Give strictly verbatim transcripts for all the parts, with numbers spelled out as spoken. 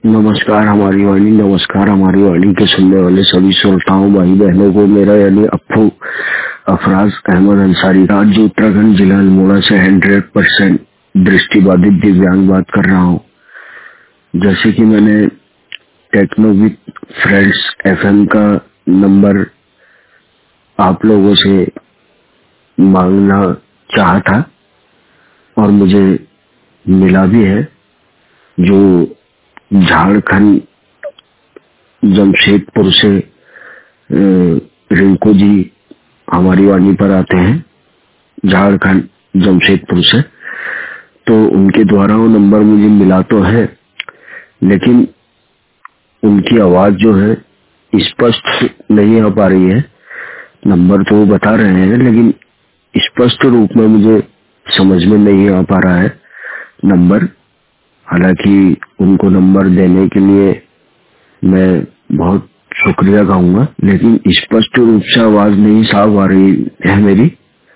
नमस्कार हमारी वाणी नमस्कार हमारी वाणी के सुनने वाले सभी श्रोताओं भाई बहनों को मेरा यानी अप्पू अफराज अहमद अंसारी राज्य उत्तराखंड जिला अल्मोड़ा से हंड्रेड परसेंट दृष्टिबाधित दिव्यांग बात कर रहा हूँ। जैसे कि मैंने टेक्नो विद फ्रेंड्स एफएम का नंबर आप लोगों से मांगना चाहा था और मुझे मिला भी है, जो झारखंड जमशेदपुर से रिंकू जी हमारी वाणी पर आते हैं, झारखंड जमशेदपुर से। तो उनके द्वारा वो नंबर मुझे मिला तो है, लेकिन उनकी आवाज जो है स्पष्ट नहीं आ पा रही है। नंबर तो वो बता रहे हैं लेकिन स्पष्ट रूप में मुझे समझ में नहीं आ पा रहा है नंबर। हालांकि उनको नंबर देने के लिए मैं बहुत शुक्रिया कहूँगा, लेकिन स्पष्ट रूप से आवाज नहीं साफ आ रही है मेरी,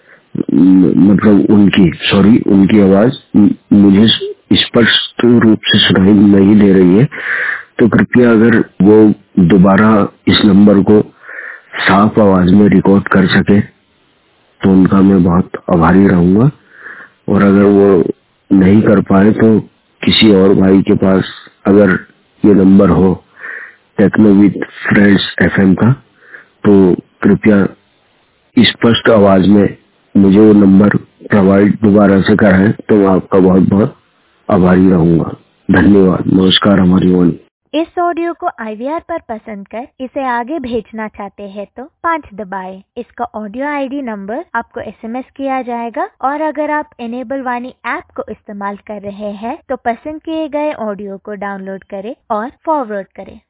मतलब उनकी सॉरी उनकी आवाज मुझे स्पष्ट रूप से सुनाई नहीं दे रही है। तो कृपया अगर वो दोबारा इस नंबर को साफ आवाज में रिकॉर्ड कर सके तो उनका मैं बहुत आभारी रहूंगा। और अगर वो नहीं कर पाए तो किसी और भाई के पास अगर ये नंबर हो टेक्नो विद फ्रेंड्स एफएम का, तो कृपया स्पष्ट आवाज में मुझे वो नंबर प्रोवाइड दोबारा से कराएं तो मैं आपका बहुत बहुत आभारी रहूंगा। धन्यवाद। नमस्कार हमारी वाणी। इस ऑडियो को आई वी आर पर पसंद कर इसे आगे भेजना चाहते हैं तो पाँच दबाएं। इसका ऑडियो आईडी नंबर आपको एसएमएस किया जाएगा और अगर आप इनेबल वाणी ऐप को इस्तेमाल कर रहे हैं तो पसंद किए गए ऑडियो को डाउनलोड करें और फॉरवर्ड करें।